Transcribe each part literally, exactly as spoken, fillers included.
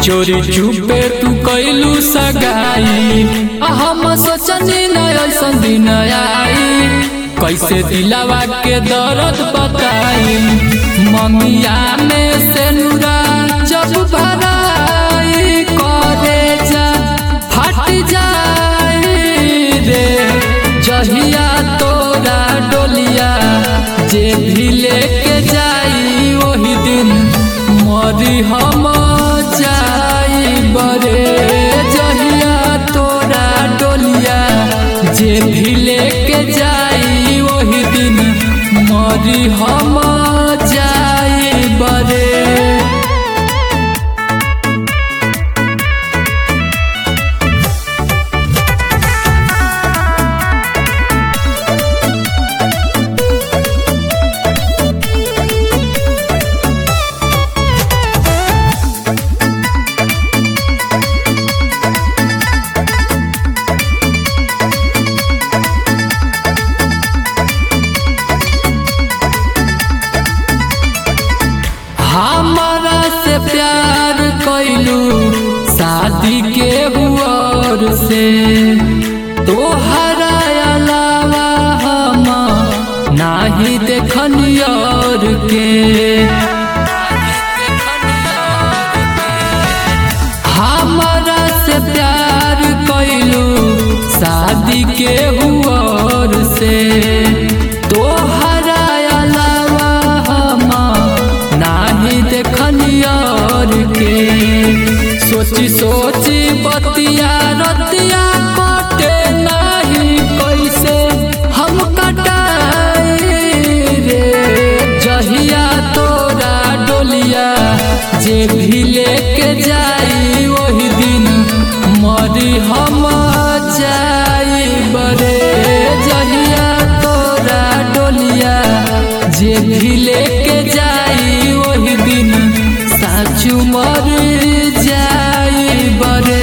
चोरी चुपे तू कैलू सगाई, हम सोचनी न ऐसन दिन आई, कैसे दिलावा के दर्द बताई। ममिया में से नूरा जब भराई करे जा फट जाई रे, जहिया तोरा डोलिया जे भी लेके जाई वही दिन मरी हम जाई बरे। जहिया तोरा डोलिया जे भी लेके जाई वही दिन मरी हम जाई बरे। हमारा से प्यार कैलू शादी के हुआर से, तोहरा अलावा हम नाही देखनी और के। हमारा से प्यार कैलू शादी के हुआर से, तोहरा अलावा हम नाही देखनी और के। सोची सोची बतिया रतिया कटे नाही कैसे हम कटाई रे, जहिया तोरा डोलिया जे भी लेके जाई वही दिन मरी हम जाई बरे। जहिया तोरा डोलिया जे भी लेके जाई वही दिन साचू मर जाई बरे।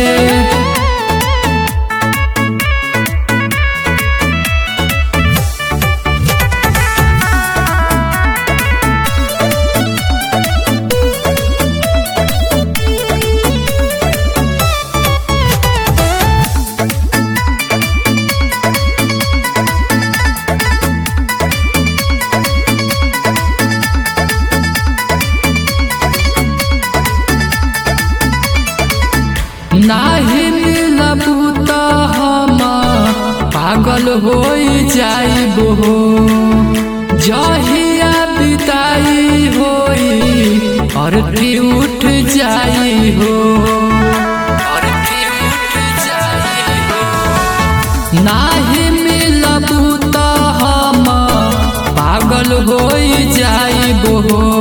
नाही मिलबू तो हम पागल हो जाइबो, जहिया बिताई होई और उठ जाई हो। नाही मिलबू तो हम पागल हो जाइबो,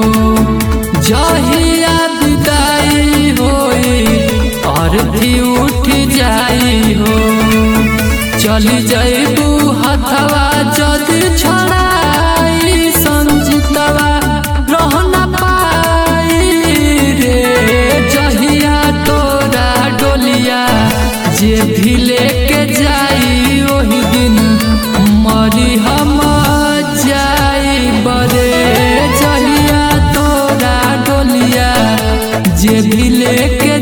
जहिया बिताई होई और उठ जाई हो। चली जाइबू हथवा जदि छोड़ाई संजितवा रह न पाई रे, जहिया तोरा डोलिया जे भी लेके जाई वही दिन मरी हम जाई बरे। जहिया तोरा डोलिया जे भी लेके